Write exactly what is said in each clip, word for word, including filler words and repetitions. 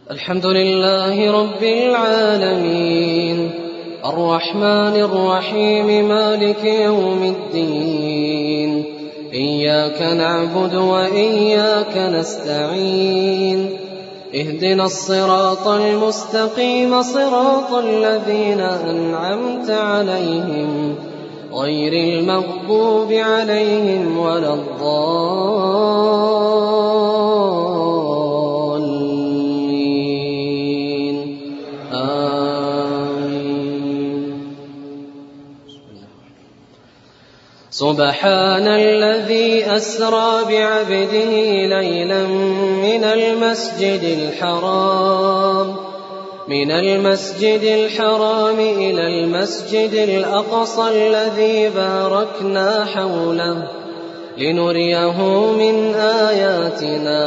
الحمد لله رب العالمين الرحمن الرحيم مالك يوم الدين إياك نعبد وإياك نستعين اهدنا الصراط المستقيم صراط الذين أنعمت عليهم غير المغضوب عليهم ولا الضالين آمين. سبحان الذي أسرى بعبده ليلا من المسجد الحرام من المسجد الحرام إلى المسجد الأقصى الذي باركنا حوله لنريه من آياتنا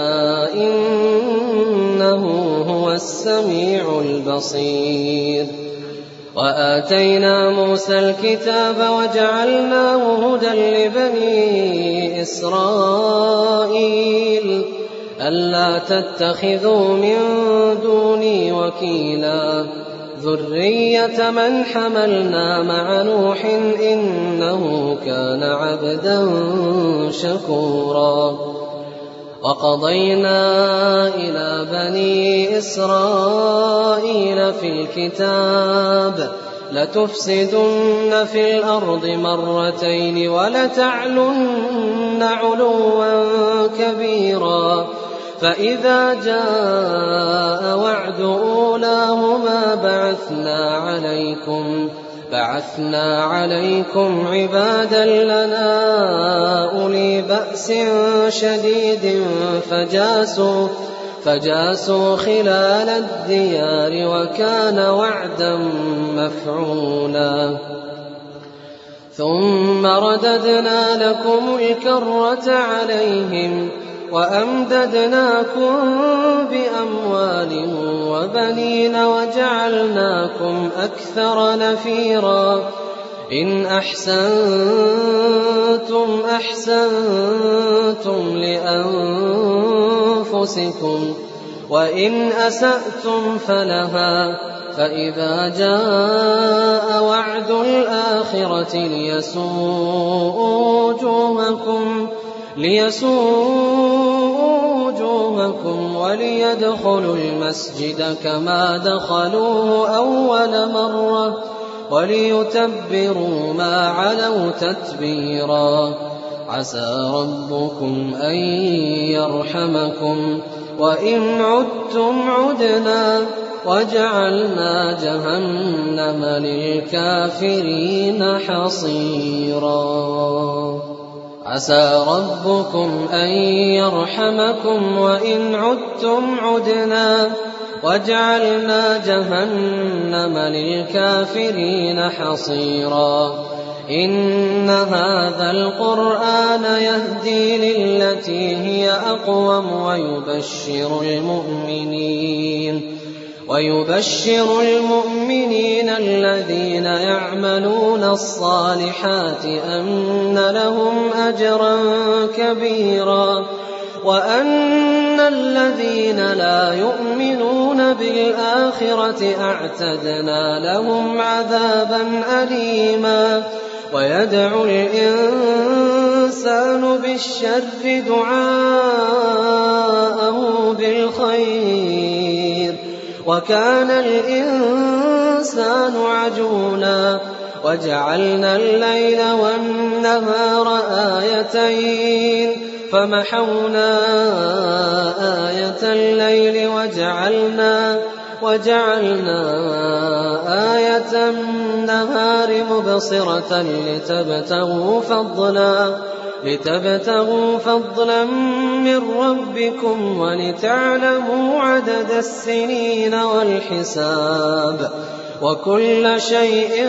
إنه هو السميع البصير. وآتينا موسى الكتاب وجعلناه هدى لبني إسرائيل ألا تتخذوا من دوني وكيلا ذرية من حملنا مع نوح إنه كان عبدا شكورا. وقضينا إلى بني إسرائيل في الكتاب لتفسدن في الأرض مرتين ولتعلن علوا كبيرا فإذا جاء وعد أولاهما بعثنا عليكم بعثنا عليكم عبادا لنا أولي بأس شديد فجاسوا فجاسوا خلال الديار وكان وعدا مفعولا. ثم رددنا لكم الكرة عليهم وأمددناكم بأموال وبنين وجعلناكم أكثر نفيرا. إن أحسنتم أحسنتم لأنفسكم وإن أسأتم فلها فإذا جاء وعد الآخرة ليسوءوا وجوهكم ليسوءوا وجوهكم وليدخلوا المسجد كما دخلوه أول مرة وليتبروا ما علوا تتبيرا. عسى ربكم أن يرحمكم وإن عدتم عدنا وجعلنا جهنم للكافرين حصيرا. عسى ربكم أن يرحمكم وإن عدتم عدنا وجعلنا جهنم للكافرين حصيرا. إن هذا القرآن يهدي للتي هي أقوم ويبشر المؤمنين ويبشر المؤمنين الذين يعملون الصالحات أن لهم أجرا كبيرا وأن الذين لا يؤمنون بالآخرة أعتدنا لهم عذابا أليما. ويدعو الإنسان بالشر دعاءه بالخير وكان الإنسان عجولا. وجعلنا الليل والنهار آيتين فمحونا آية الليل وجعلنا وجعلنا آية النهار مبصرة لتبتغوا فضلا لتبتغوا فضلا من ربكم ولتعلموا عدد السنين والحساب وكل شيء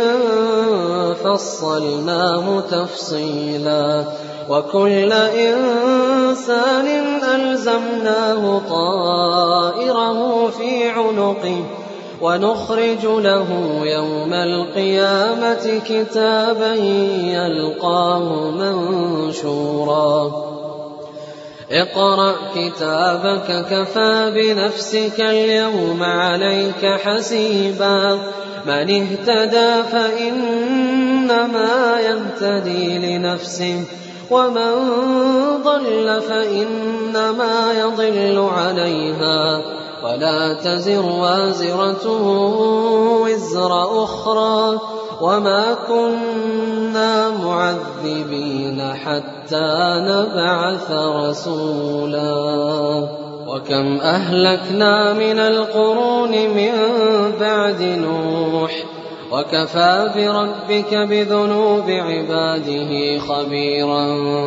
فصلناه تفصيلا. وكل إنسان ألزمناه طائره في عنقه ونخرج له يوم القيامة كتابا يلقاه منشورا. اقرأ كتابك كفى بنفسك اليوم عليك حسيبا من اهتدى فإنما يهتدي لنفسه ومن ضل فإنما يضل عليها ولا تزر وازرة وزر أخرى وما كنا معذبين حتى نبعث رسولا وكم أهلكنا من القرون من بعد نوح وكفى بربك بذنوب عباده خبيرا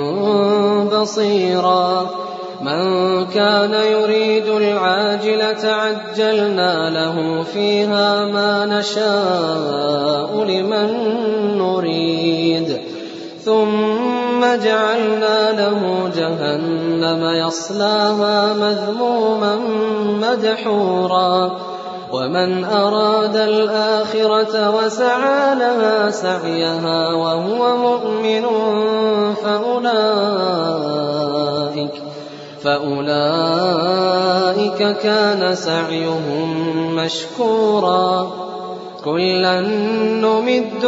بصيرا من كان يريد العاجلة عجلنا له فيها ما نشاء لمن نريد ثم جعلنا له جهنم يصلاها مذموما مدحورا ومن أراد الآخرة وسعى لها سعيها وهو مؤمن فأولئك فأولئك كان سعيهم مشكورا كلا نمد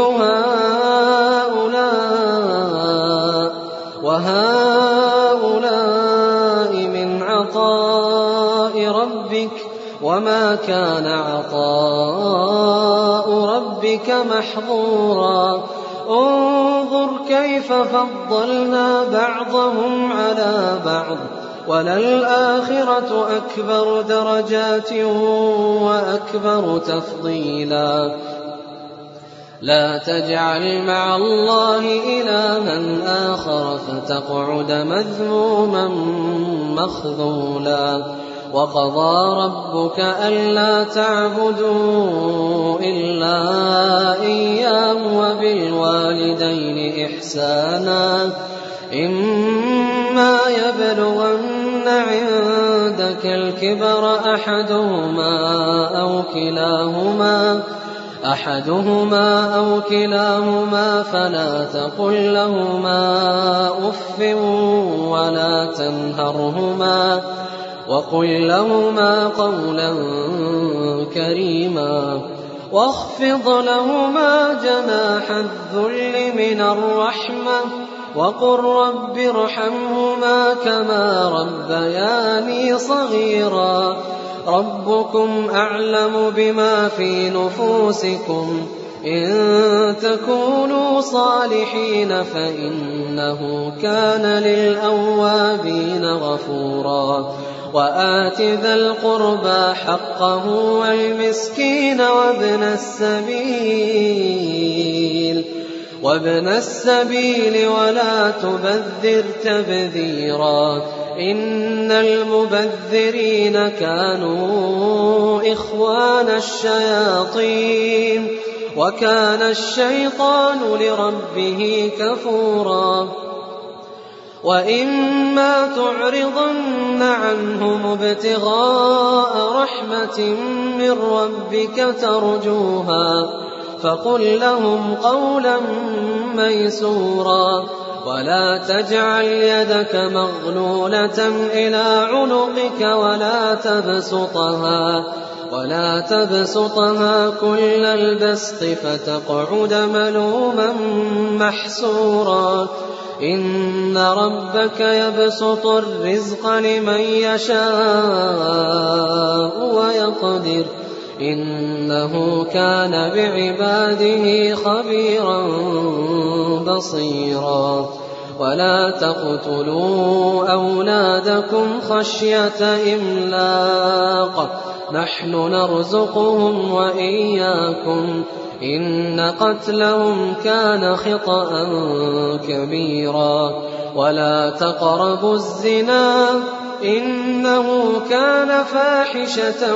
هؤلاء وهؤلاء من عطاء ربك وما كان عطاء ربك محظورا انظر كيف فضلنا بعضهم على بعض وللآخرة أكبر درجات وأكبر تفضيلا لا تجعل مع الله إلها آخر فتقعد مذموما مخذولا وقضى ربك ألا تعبدوا إلا إياه وبالوالدين إحسانا إما يبلغن عندك الكبر أحدهما أو كلاهما أحدهما أو كلاهما فلا تقل لهما أف ولا تنهرهما وقل لهما قولا كريما واخفض لهما جناح الذل من الرحمة وقل رب ارحمهما كما ربياني صغيرا ربكم أعلم بما في نفوسكم إن تكونوا صالحين فإنه كان للأوابين غفورا وآت ذا القربى حقه والمسكين وابن السبيل وابن السبيل ولا تبذر تبذيرا إن المبذرين كانوا إخوان الشياطين وكان الشيطان لربه كفورا وإما تعرضن عنهم ابتغاء رحمة من ربك ترجوها فقل لهم قولا ميسورا ولا تجعل يدك مغلولة إلى عنقك ولا تبسطها ولا تبسطها كل البسط فتقعد ملوما محسورا إن ربك يبسط الرزق لمن يشاء ويقدر إنه كان بعباده خبيرا بصيرا ولا تقتلوا أولادكم خشية إملاق نحن نرزقهم وإياكم إن قتلهم كان خطأ كبيرا ولا تقربوا الزنا إنه كان فاحشة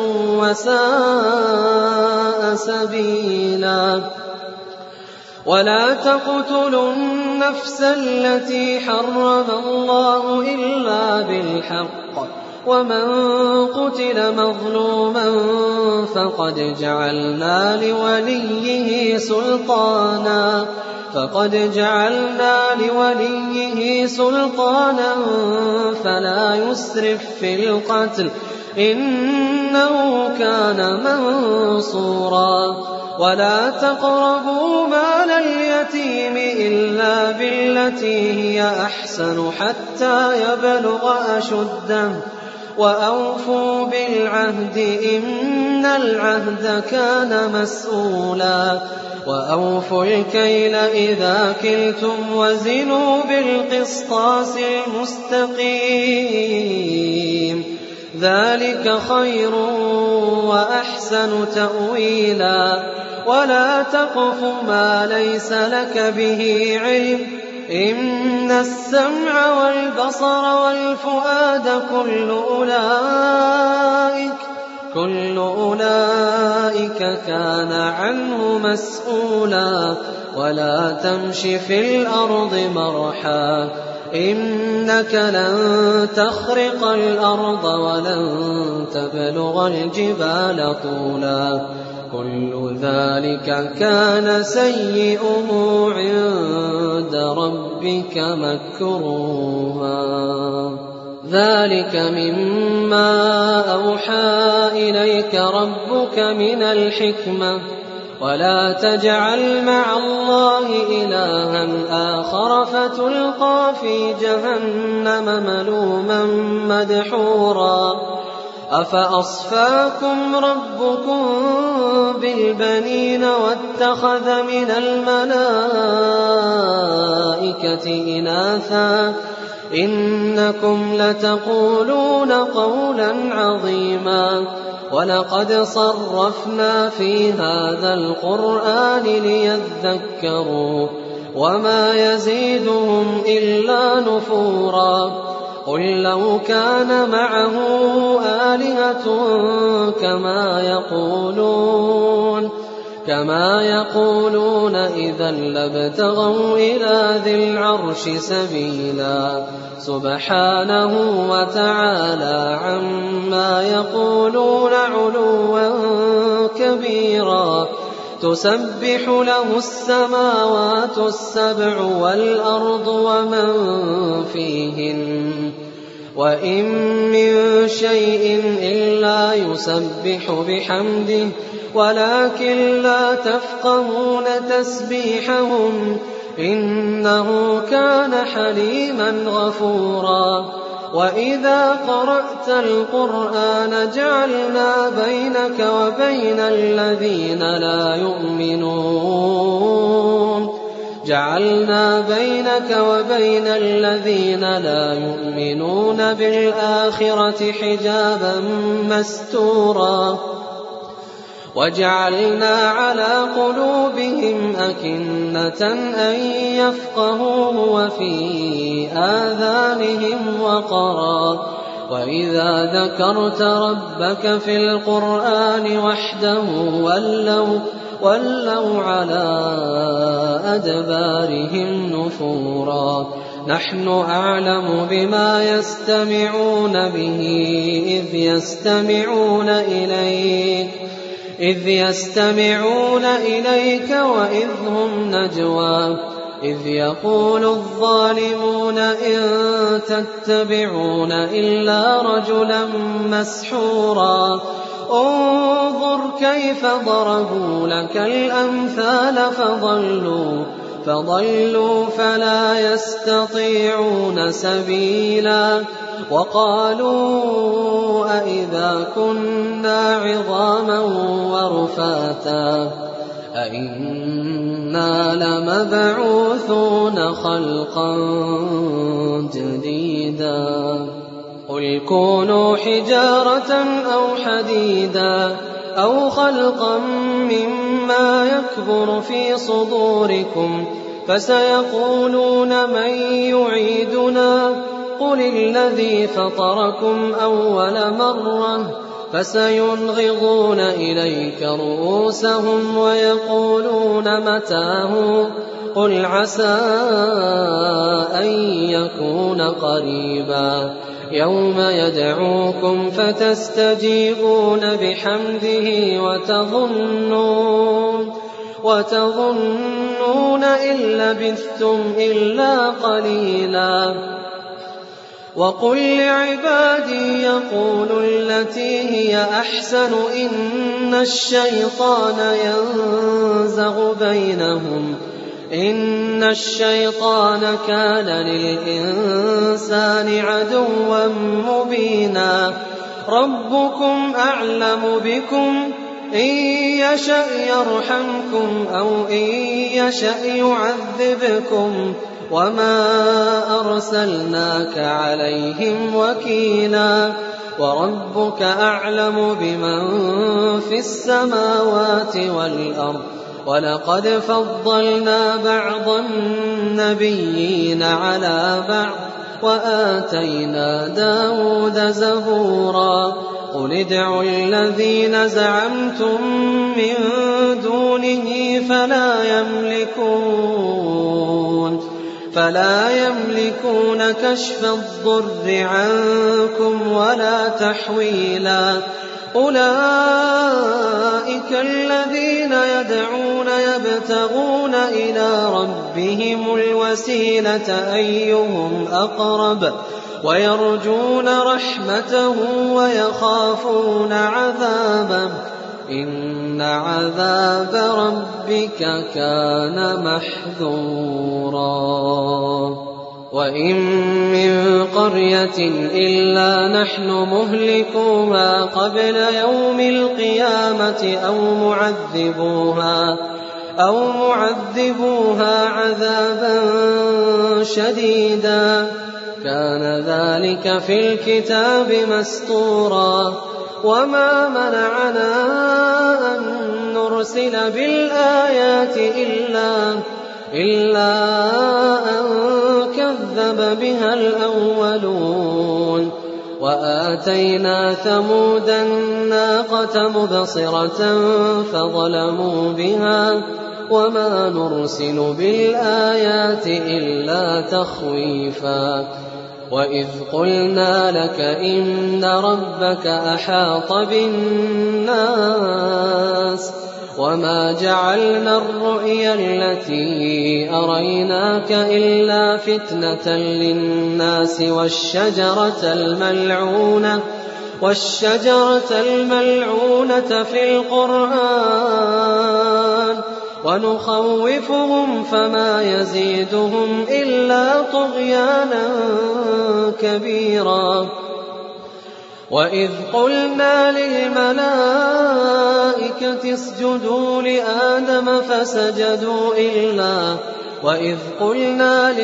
وساء سبيلا ولا تقتلوا النفس التي حرم الله إلا بالحق ومن قتل مظلوما فقد جعلنا لوليه سلطانا فقد جعلنا لوليه سلطانا فلا يسرف في القتل إنه كان منصورا ولا تقربوا مال اليتيم إلا بالتي هي أحسن حتى يبلغ أشده وأوفوا بالعهد إن العهد كان مسؤولا وأوفوا الكيل إذا كلتم وزنوا بالقسطاس المستقيم ذلك خير وأحسن تأويلا ولا تقف ما ليس لك به علم إن السمع والبصر والفؤاد كل أولئك كل أولئك كان عنه مسؤولا ولا تمش في الأرض مرحا إنك لن تخرق الأرض ولن تبلغ الجبال طولا كل ذلك كان سيئه عند ربك مكروها ذلك مما أوحى إليك ربك من الحكمة ولا تجعل مع الله إلها آخر فتلقى في جهنم ملوما مدحورا أفأصفاكم ربكم بالبنين واتخذ من الملائكة إناثا إنكم لتقولون قولا عظيما ولقد صرفنا في هذا القرآن ليذكروا وما يزيدهم إلا نفورا قل لو كان معه آلهة كما يقولون كما يقولون إذا لابتغوا إلى ذي العرش سبيلا سبحانه وتعالى عما يقولون علوا كبيرا تسبح له السماوات السبع والأرض ومن فيهن وإن من شيء إلا يسبح بحمده ولكن لا تفقهون تسبيحهم إنه كان حليما غفورا وإذا قرأت القرآن جعلنا بينك وبين الذين لا يؤمنون جعلنا بينك وبين الذين لا يؤمنون بالآخرة حجابا مستورا وجعلنا على قلوبهم أكنة أن يفقهوه وفي آذانهم وقرا وإذا ذكرت ربك في القرآن وحده ولوا, ولوا على أدبارهم نفورا نحن أعلم بما يستمعون به إذ يستمعون إليك إذ يستمعون إليك وإذ هم نجوى إذ يقول الظالمون إن تتبعون إلا رجلا مسحورا انظر كيف ضربوا لك الأمثال فضلوا فضلوا فلا يستطيعون سبيلا وقالوا أئذا كنا عظاما ورفاتا أئنا لمبعوثون خلقا جديدا قل كونوا حجارة أو حديدا أو خلقا مما يكبر في صدوركم فسيقولون من يعيدنا قل الذي فطركم أول مرة فسينغضون إليك رؤوسهم ويقولون متاه قل عسى أن يكون قريبا يوم يدعوكم فتستجيبون بحمده وتظنون, وتظنون إن لبثتم إلا قليلا. وقل لعبادي يقولوا التي هي أحسن إن الشيطان ينزغ بينهم إن الشيطان كان للإنسان عدوا مبينا. ربكم أعلم بكم إن يشأ يرحمكم أو إن يشأ يعذبكم وما أرسلناك عليهم وكيلا. وربك أعلم بمن في السماوات والأرض ولقد فضلنا بعض النبيين على بعض وآتينا داود زبورا. قل ادعوا الذين زعمتم من دونه فلا يملكون فلا يملكون كشف الضر عنكم ولا تحويلا. أولئك الذين يدعون يبتغون إلى ربهم الوسيلة أيهم أقرب ويرجون رحمته ويخافون عذابه إن عذاب ربك كان محذورا. وإن من قرية إلا نحن مهلكوها قبل يوم القيامة أو معذبوها أو معذبوها عذابا شديدا كان ذلك في الكتاب مسطورا. وما منعنا أن نرسل بالآيات إلا إلا أن كذب بها الأولون. وآتينا ثمود الناقة مبصرة فظلموا بها وما نرسل بالآيات إلا تخويفا. وإذ قلنا لك إن ربك أحاط بالناس وما جعلنا الرؤيا التي أريناك إلا فتنة للناس والشجرة الملعونة والشجرة الملعونة في القرآن ونخوفهم فما يزيدهم إلا طغيانا كبيرا. وإذ قلنا للملائكة اسجدوا لآدم فسجدوا إلا وإذ قلنا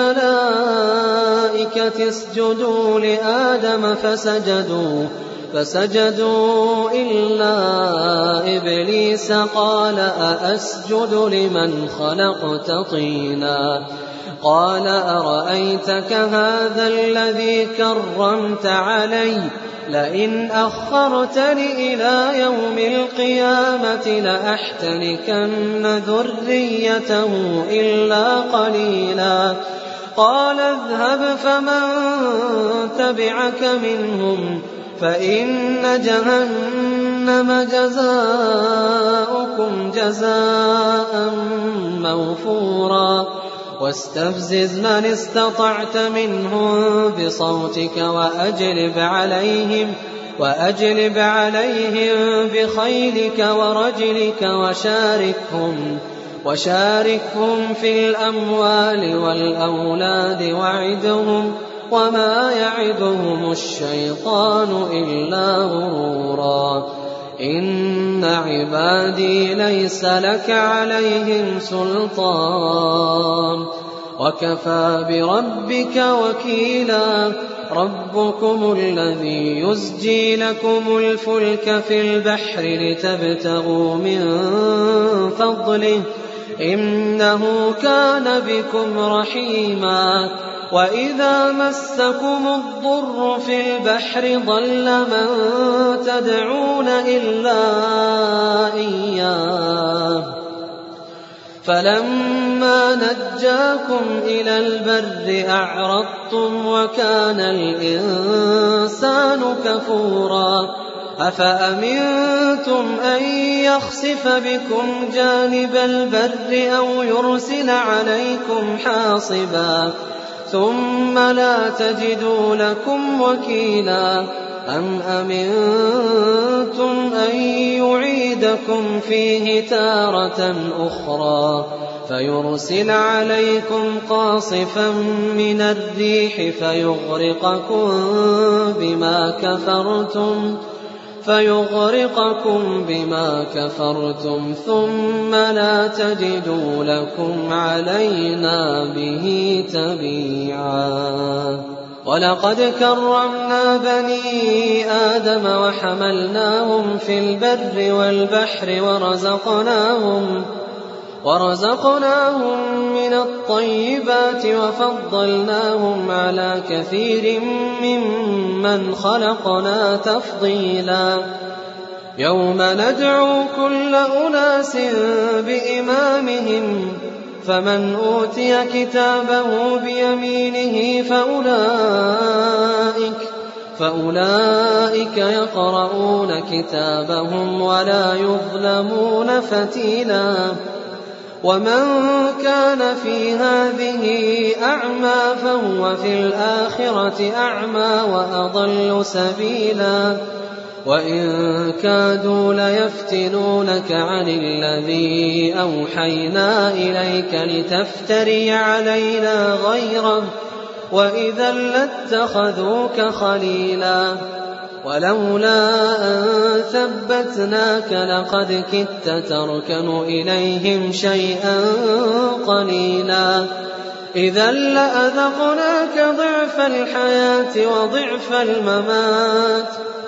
للملائكة اسجدوا لآدم فسجدوا فسجدوا إلا إبليس قال أأسجد لمن خلقت طينا قال أرأيتك هذا الذي كرمت علي لئن أخرتني إلى يوم القيامة لأحتنكن ذريته إلا قليلا. قال اذهب فمن تبعك منهم فإن جهنم جزاؤكم جزاء موفورا. واستفزز من استطعت منهم بصوتك وأجلب عليهم وأجلب عليهم بخيلك ورجلك وشاركهم وشاركهم في الأموال والأولاد وعدهم وما يعدهم الشيطان إلا غرورا. إن عبادي ليس لك عليهم سلطان وكفى بربك وكيلا. ربكم الذي يزجي لكم الفلك في البحر لتبتغوا من فضله إنه كان بكم رحيما. وإذا مسكم الضر في البحر ضل من تدعون إلا إياه فلما نجاكم إلى البر أعرضتم وكان الإنسان كفورا أفأمنتم أن يخسف بكم جانب البر أو يرسل عليكم حاصبا ثم لا تجدوا لكم وكيلا أم أمنتم أن يعيدكم فيه تارة أخرى فيرسل عليكم قاصفا من الريح فيغرقكم بما كفرتم فيغرقكم بما كفرتم ثم لا تجدوا لكم علينا به تبيعا ولقد كرمنا بني آدم وحملناهم في البر والبحر ورزقناهم ورزقناهم من الطيبات وفضلناهم على كثير ممن خلقنا تفضيلا يوم ندعو كل أناس بإمامهم فمن أوتي كتابه بيمينه فأولئك, فأولئك يقرؤون كتابهم ولا يظلمون فتيلا ومن كان في هذه أعمى فهو في الآخرة أعمى وأضل سبيلا وإن كادوا ليفتنونك عن الذي أوحينا إليك لتفتري علينا غيره وإذا لاتخذوك خليلا ولولا أن ثبتناك لقد كدت تركن إليهم شيئا قليلا إذا لأذقناك ضعف الحياة وضعف الممات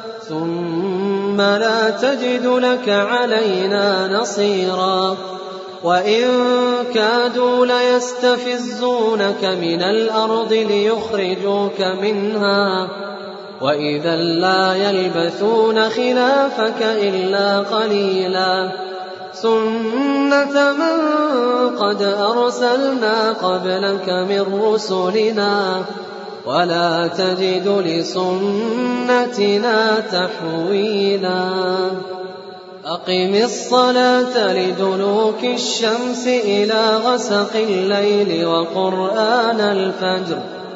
ثم لا تجد لك علينا نصيرا وإن كادوا ليستفزونك من الأرض ليخرجوك منها وإذا لا يلبثون خلافك إلا قليلا سنة من قد أرسلنا قبلك من رسلنا ولا تجد لسنتنا تحويلا أقم الصلاة لدلوك الشمس إلى غسق الليل وقرآن الفجر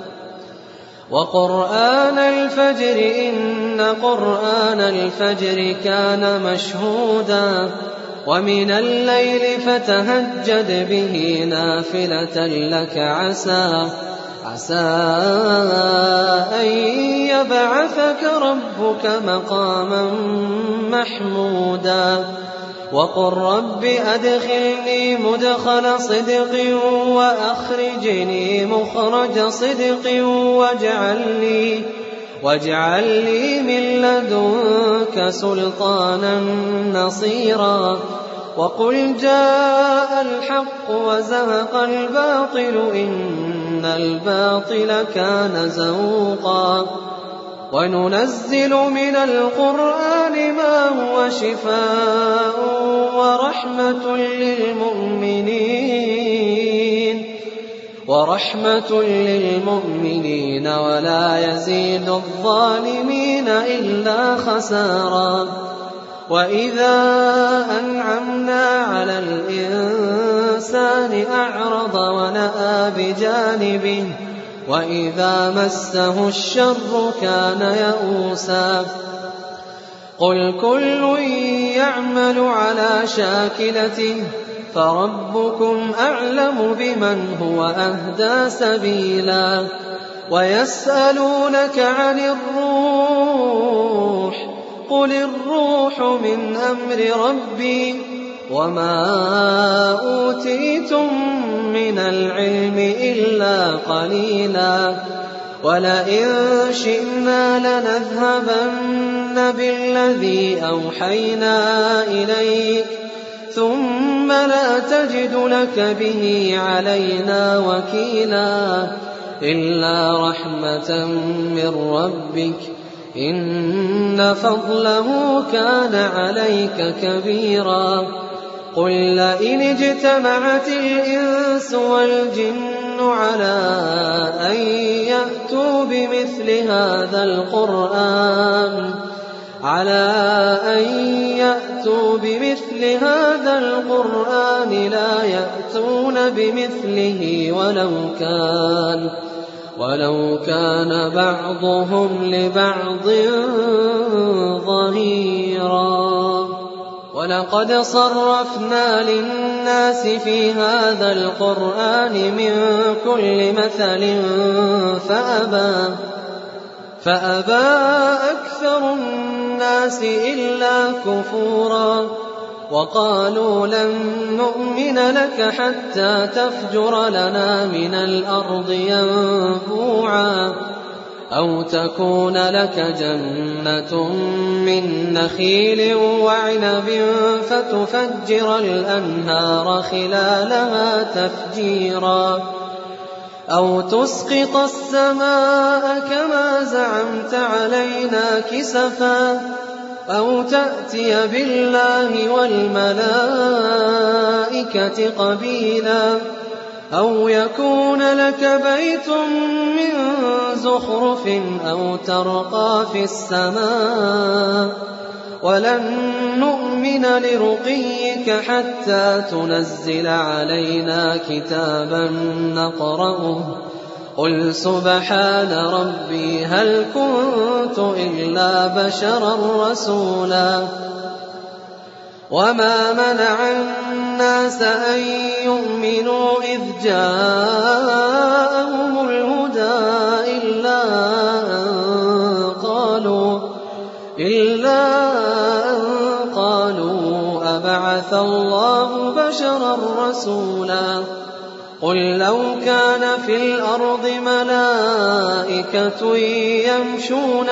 وقرآن الفجر إن قرآن الفجر كان مشهودا ومن الليل فتهجد به نافلة لك عسى عسى أن يبعثك ربك مقاما محمودا وقل رب أدخلني مدخل صدق وأخرجني مخرج صدق واجعل لي, واجعل لي من لدنك سلطانا نصيرا وقل جاء الحق وزهق الباطل إن الباطل كان زهوقا وننزل من القرآن ما هو شفاء ورحمة للمؤمنين ورحمة للمؤمنين ولا يزيد الظالمين إلا خسارا وإذا أنعمنا على الإنسان أعرض ونأى بجانبه وإذا مسه الشر كان يئوسا قل كل يعمل على شاكلته فربكم أعلم بمن هو أهدى سبيلا ويسألونك عن الروح قل الروح من أمر ربي وما أوتيتم من العلم إلا قليلا ولئن شئنا لنذهبن بالذي أوحينا إليك ثم لا تجد لك به علينا وكيلا إلا رحمة من ربك إن فضله كان عليك كبيرا قل لئن اجتمعت الإنس والجن على أن يأتوا بمثل هذا القرآن على أن يأتوا بمثل هذا القرآن لا يأتون بمثله ولو كان ولو كان بعضهم لبعض ظهيرا ولقد صرفنا للناس في هذا القرآن من كل مثل فأبى فأبى أكثر الناس إلا كفورا وقالوا لن نؤمن لك حتى تفجر لنا من الأرض ينبوعا أو تكون لك جنة من نخيل وعنب فتفجر الأنهار خلالها تفجيرا أو تسقط السماء كما زعمت علينا كسفا أو تأتي بالله والملائكة قبيلا أو يكون لك بيت من زخرف أو ترقى في السماء ولن نؤمن لرقيك حتى تنزل علينا كتابا نقرأه قل سبحان ربي هل كنت إلا بشرا رسولا وما منع الناس أن يؤمنوا إذ جاءهم الهدى إلا أن قالوا إلا أن قالوا أبعث الله بشرا رسولا قل لو كان في الأرض ملائكة يمشون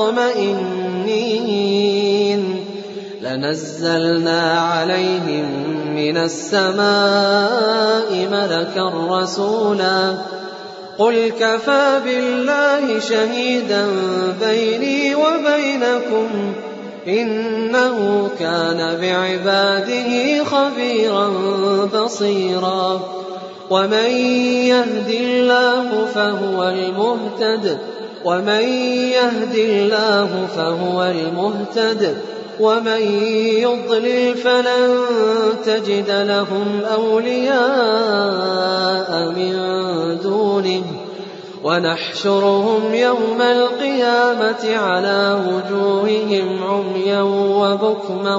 مطمئنين لنزلنا عليهم من السماء ملكا رسولا قل كفى بالله شهيدا بيني وبينكم إنه كان بعباده خبيرا بصيرا ومن يهد الله فهو المهتد ومن يهد الله فهو المهتد ومن يضلل فلن تجد لهم أولياء من دونه ونحشرهم يوم القيامة على وجوههم عميا وبكما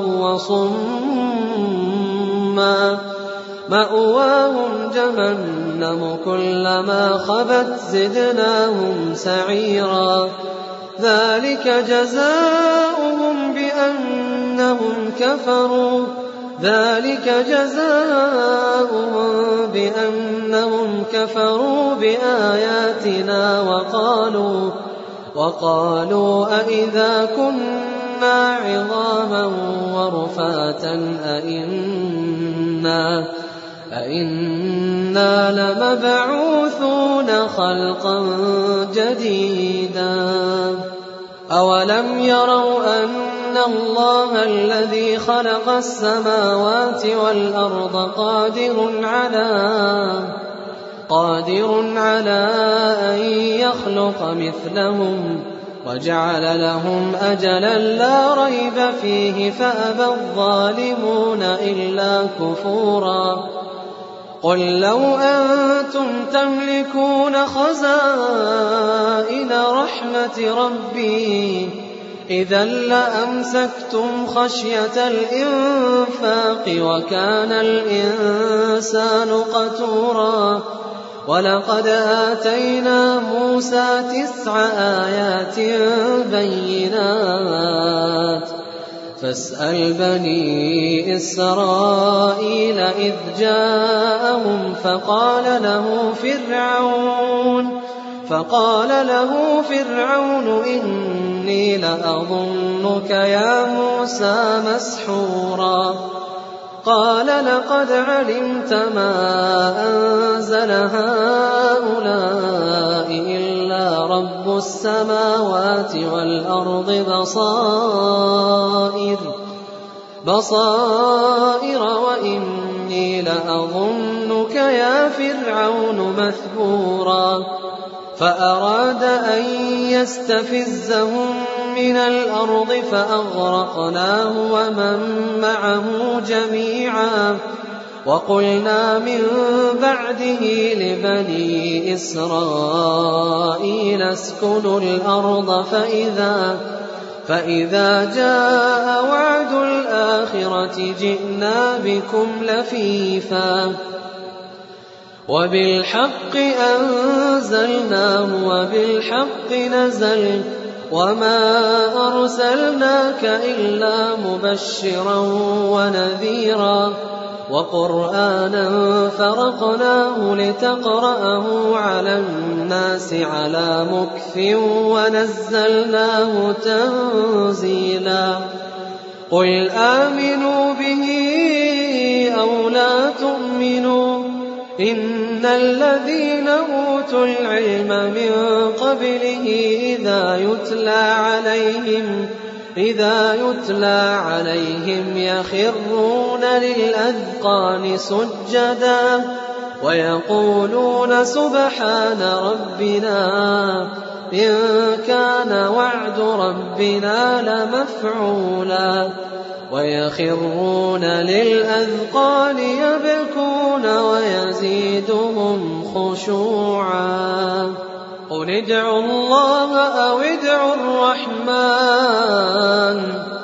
وصما مأواهم جهنم كلما خبت زدناهم سعيرا ذلك جزاؤهم بأنهم كفروا ذلك جزاؤهم بأنهم كفروا بآياتنا وقالوا وقالوا أئذا كنا عظاما ورفاتا أئنا أئنا لمبعوثون خلقا جديدا أولم يروا أن الله الذي خلق السماوات والأرض قادر على قادر على أن يخلق مثلهم وجعل لهم أجلا لا ريب فيه فأبى الظالمون إلا كفورا قل لو أنتم تملكون خزائن رحمة ربي إذا لأمسكتم خشية الإنفاق وكان الإنسان قتورا ولقد آتينا موسى تسع آيات بينات فاسأل بني إسرائيل إذ جاءهم فقال له فرعون فقال له فرعون إني لأظنك يا موسى مسحورا قال لقد علمت ما أنزل هؤلاء إلا رب السماوات والأرض بصائر بصائر وإني لأظنك يا فرعون مثبورا فأراد أن يستفزهم من الأرض فأغرقناه ومن معه جميعا وقلنا من بعده لبني إسرائيل اسكنوا الأرض فإذا, فإذا جاء وعد الآخرة جئنا بكم لفيفا وبالحق أنزلناه وبالحق نزل وما أرسلناك إلا مبشرا ونذيرا وقرآنا فرقناه لتقرأه على الناس على مكث ونزلناه تنزيلا قل آمنوا به أو لا تؤمنوا إن الذين أوتوا العلم من قبله إذا يتلى عليهم إذا يتلى عليهم يخرون للأذقان سجدا ويقولون سبحان ربنا إن كان وعد ربنا لمفعولا ويخرون للأذقان يبكون ويزيدهم خشوعا قل ادعوا الله أو ادعوا الرحمن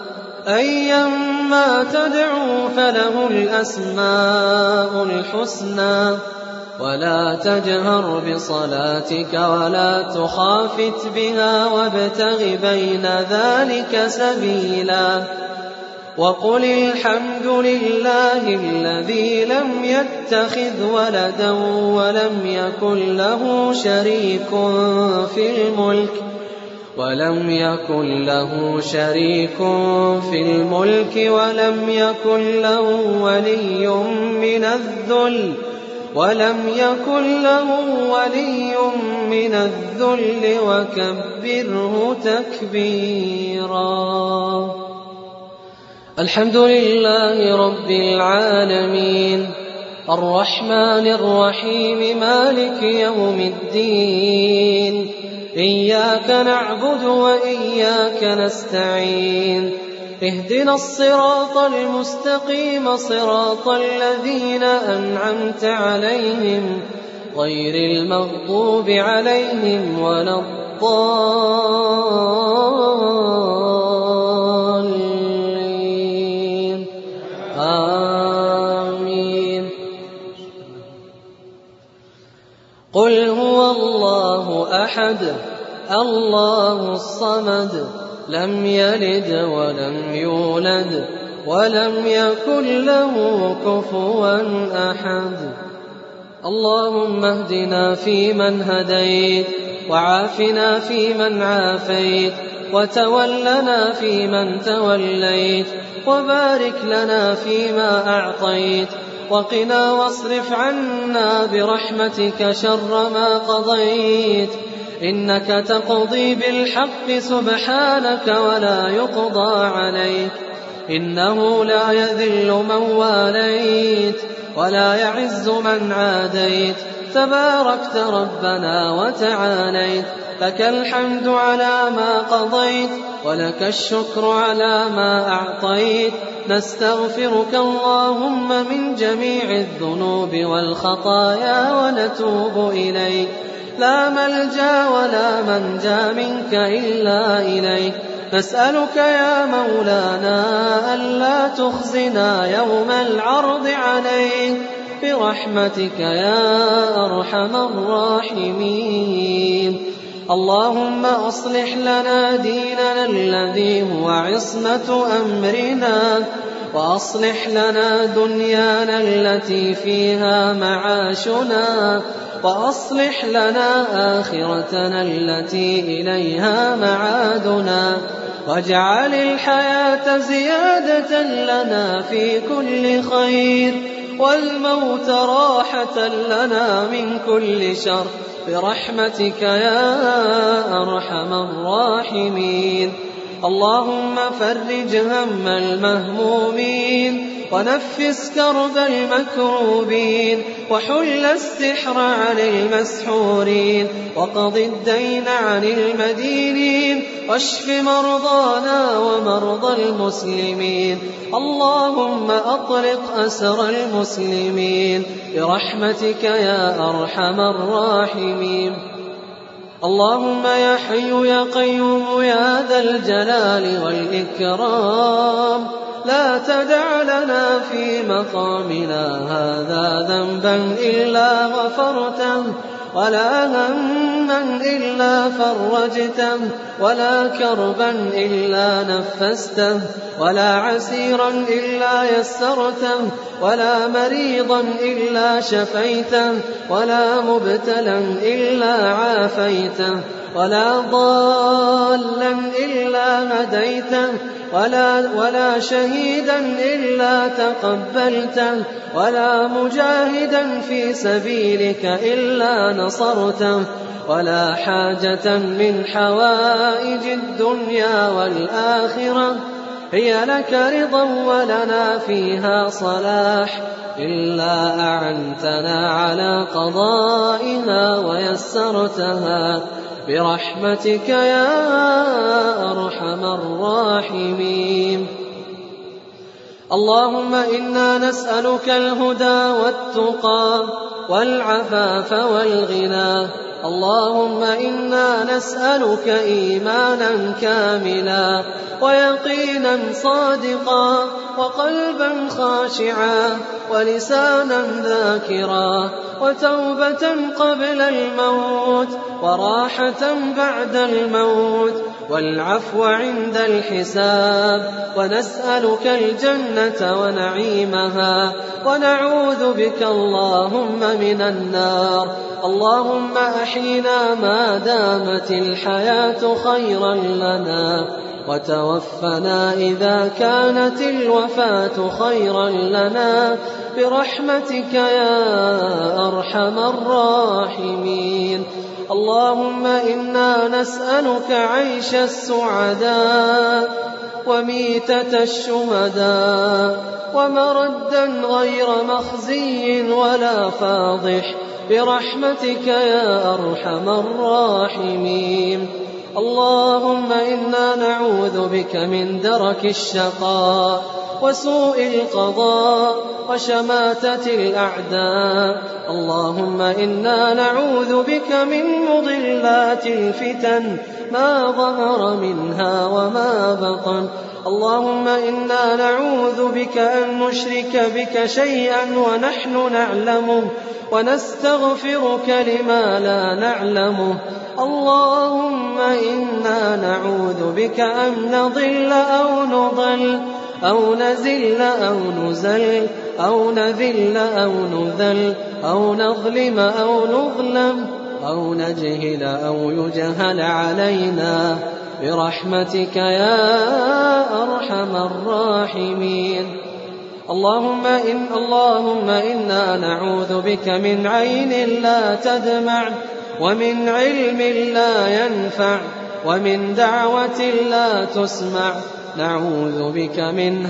أيما تدعوا فله الأسماء الحسنى ولا تجهر بصلاتك ولا تخافت بها وابتغ بين ذلك سبيلا وقل الحمد لله الذي لم يتخذ ولدا ولم يكن له شريك في الملك ولم يكن له شريك في الملك ولم يكن له ولي من الذل ولم يكن له ولي من الذل وكبره تكبيرا. الحمد لله رب العالمين الرحمن الرحيم مالك يوم الدين إياك نعبد وإياك نستعين اهدنا الصراط المستقيم صراط الذين أنعمت عليهم غير المغضوب عليهم ولا الضالين آمين. قل هو الله أحد الله الصمد لم يلد ولم يولد ولم يكن له كفوا أحد. اللهم اهدنا فيمن هديت وعافنا فيمن عافيت وتولنا فيمن توليت وبارك لنا فيما أعطيت وقنا واصرف عنا برحمتك شر ما قضيت إنك تقضي بالحق سبحانك ولا يقضى عليك إنه لا يذل من واليت ولا يعز من عاديت تباركت ربنا وتعاليت لك الحمد على ما قضيت ولك الشكر على ما أعطيت نستغفرك اللهم من جميع الذنوب والخطايا ونتوب إليك لا ملجا ولا منجا منك إلا إليك نسألك يا مولانا ألا تخزنا يوم العرض عليك برحمتك يا أرحم الراحمين. اللهم أصلح لنا ديننا الذي هو عصمة أمرنا وأصلح لنا دنيانا التي فيها معاشنا وأصلح لنا آخرتنا التي إليها معادنا واجعل الحياة زيادة لنا في كل خير والموت راحة لنا من كل شر برحمتك يا أرحم الراحمين. اللهم فرج هم المهمومين ونفس كرب المكروبين وحل السحر عن المسحورين وقض الدين عن المدينين واشف مرضانا ومرضى المسلمين. اللهم أطلق أسر المسلمين برحمتك يا أرحم الراحمين. اللهم يا حي يا قيوم يا ذا الجلال والإكرام لا تدع لنا في مقامنا هذا ذنبا إلا غفرته ولا هما إلا فرجته ولا كربا إلا نفسته ولا عسيرا إلا يسرته ولا مريضا إلا شفيته ولا مبتلا إلا عافيته ولا ضالا إلا هديته ولا, ولا شهيدا إلا تقبلته ولا مجاهدا في سبيلك إلا نصرته ولا حاجة من حوائج الدنيا والآخرة هي لك رضا ولنا فيها صلاح إلا أعنتنا على قضائها ويسرتها برحمتك يا أرحم الراحمين. اللهم إنا نسألك الهدى والتقى والعفاف والغنى. اللهم إنا نسألك إيمانا كاملا ويقينا صادقا وقلبا خاشعا ولسانا ذاكرا وتوبة قبل الموت وراحة بعد الموت والعفو عند الحساب. ونسألك الجنة ونعيمها ونعوذ بك اللهم من النار. اللهم أحينا ما دامت الحياة خيرا لنا وتوفنا إذا كانت الوفاة خيرا لنا برحمتك يا أرحم الراحمين. اللهم إنا نسألك عيش السعداء وميتة الشهداء ومردا غير مخزي ولا فاضح برحمتك يا أرحم الراحمين. اللهم إنا نعوذ بك من درك الشقاء وسوء القضاء وشماتة الأعداء. اللهم إنا نعوذ بك من مضلات الفتن ما ظهر منها وما بطن. اللهم إنا نعوذ بك أن نشرك بك شيئا ونحن نعلمه ونستغفرك لما لا نعلمه. اللهم إنا نعوذ بك أن نضل أو نضل أو نزل أو نزل أو نذل أو نذل أو نظلم أو نظلم أو نجهل أو يجهل علينا برحمتك يا أرحم الراحمين. اللهم إن اللهم إنا نعوذ بك من عين لا تدمع ومن علم لا ينفع ومن دعوة لا تسمع. نعوذ بك من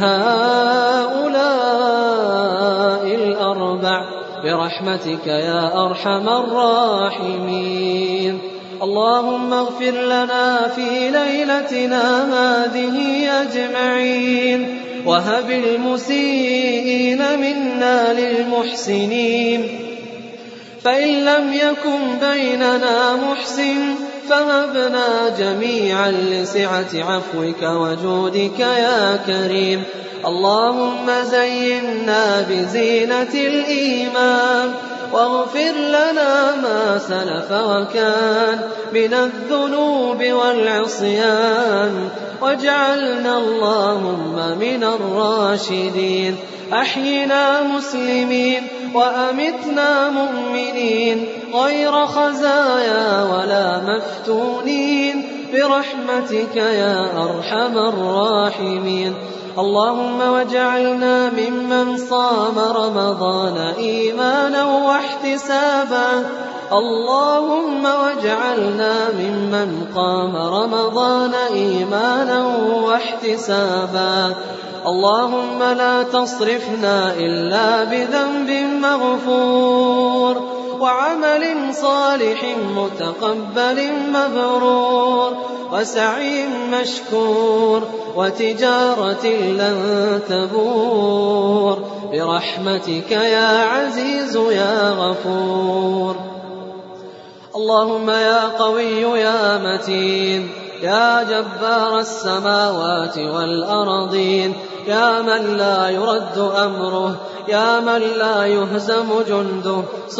هؤلاء الأربع برحمتك يا أرحم الراحمين. اللهم اغفر لنا في ليلتنا هذه أجمعين وهب المسيئين منا للمحسنين. فإن لم يكن بيننا محسن فهبنا جميعا لسعة عفوك وجودك يا كريم. اللهم زينا بزينة الإيمان واغفر لنا ما سلف وكان من الذنوب والعصيان واجعلنا اللهم من الراشدين. أحينا مسلمين وأمتنا مؤمنين غير خزايا ولا مفتونين برحمتك يا أرحم الراحمين. اللهم واجعلنا ممن صام رمضان إيمانا واحتسابا اللهم واجعلنا ممن قام رمضان إيمانا واحتسابا. اللهم لا تصرفنا إلا بذنب مغفور وعمل صالح متقبل مبرور وسعي مشكور وتجارة لن تبور برحمتك يا عزيز يا غفور. اللهم يا قوي يا متين يا جبار السماوات والأرضين يا من لا يرد أمره يا من لا يهزم جنده،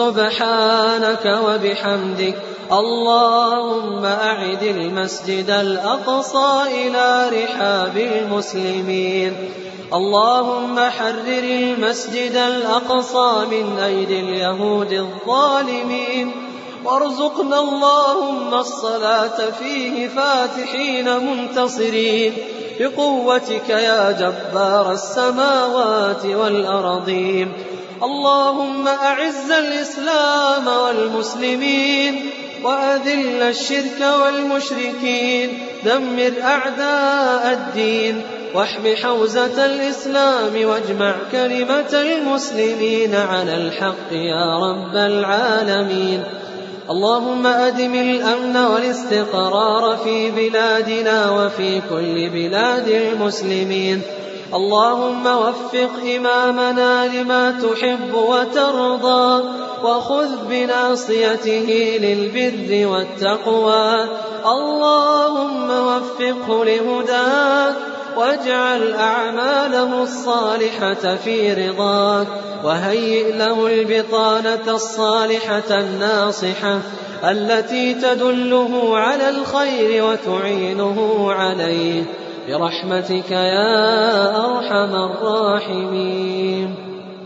سبحانك وبحمدك اللهم أعد المسجد الأقصى إلى رحاب المسلمين. اللهم حرر المسجد الأقصى من أيدي اليهود الظالمين، وارزقنا اللهم الصلاة فيه فاتحين منتصرين بقوتك يا جبار السماوات والأرضين. اللهم أعز الإسلام والمسلمين وأذل الشرك والمشركين، دمر أعداء الدين واحم حوزة الإسلام واجمع كلمة المسلمين على الحق يا رب العالمين. اللهم أدم الأمن والاستقرار في بلادنا وفي كل بلاد المسلمين. اللهم وفق إمامنا لما تحب وترضى، وخذ بناصيته للبر والتقوى. اللهم وفقه لهداك واجعل أعماله الصالحة في رضاك، وهيئ له البطانة الصالحة الناصحة التي تدله على الخير وتعينه عليه برحمتك يا أرحم الراحمين.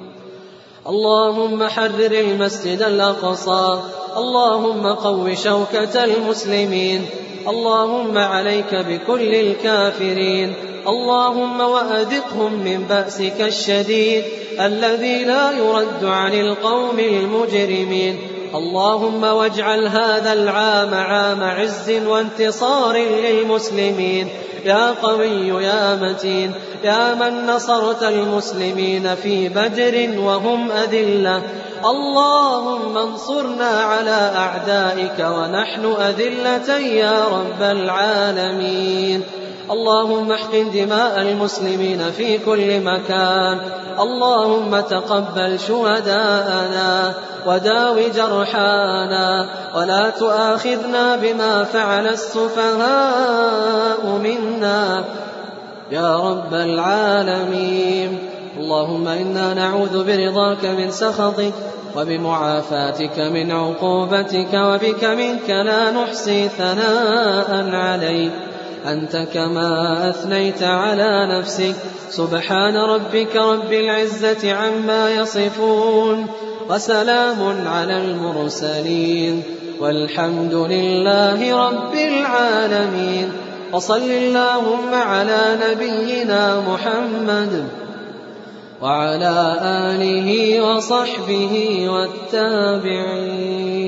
اللهم حرر المسجد الأقصى، اللهم قو شوكة المسلمين، اللهم عليك بكل الكافرين، اللهم وأذقهم من بأسك الشديد الذي لا يرد عن القوم المجرمين. اللهم واجعل هذا العام عام عز وانتصار للمسلمين يا قوي يا متين، يا من نصرت المسلمين في بدر وهم أذلة. اللهم انصرنا على أعدائك ونحن أذلة يا رب العالمين. اللهم احقن دماء المسلمين في كل مكان. اللهم تقبل شهداءنا وداو جرحانا، ولا تؤاخذنا بما فعل السفهاء منا يا رب العالمين. اللهم إنا نعوذ برضاك من سخطك وبمعافاتك من عقوبتك، وبك منك لا نحصي ثناء عليك أنت كما أثنيت على نفسك. سبحان ربك رب العزة عما يصفون، وسلام على المرسلين، والحمد لله رب العالمين. وصل اللهم على نبينا محمد وعلى آله وصحبه والتابعين.